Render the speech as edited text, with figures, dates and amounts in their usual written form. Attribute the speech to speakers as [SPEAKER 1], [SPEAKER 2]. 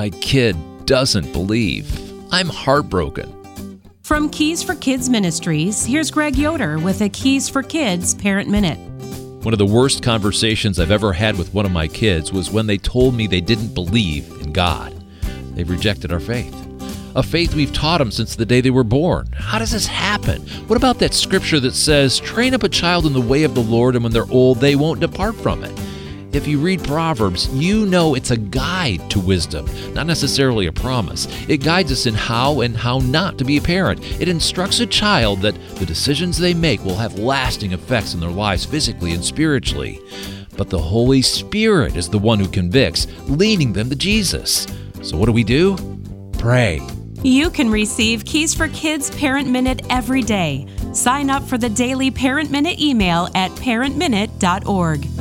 [SPEAKER 1] My kid doesn't believe. I'm heartbroken.
[SPEAKER 2] From Keys for Kids Ministries, here's Greg Yoder with a Keys for Kids Parent Minute.
[SPEAKER 1] One of the worst conversations I've ever had with one of my kids was when they told me they didn't believe in God. They've rejected our faith. A faith we've taught them since the day they were born. How does this happen? What about that scripture that says, train up a child in the way of the Lord, and when they're old, they won't depart from it? If you read Proverbs, you know it's a guide to wisdom, not necessarily a promise. It guides us in how and how not to be a parent. It instructs a child that the decisions they make will have lasting effects in their lives physically and spiritually. But the Holy Spirit is the one who convicts, leading them to Jesus. So what do? Pray.
[SPEAKER 2] You can receive Keys for Kids Parent Minute every day. Sign up for the daily Parent Minute email at parentminute.org.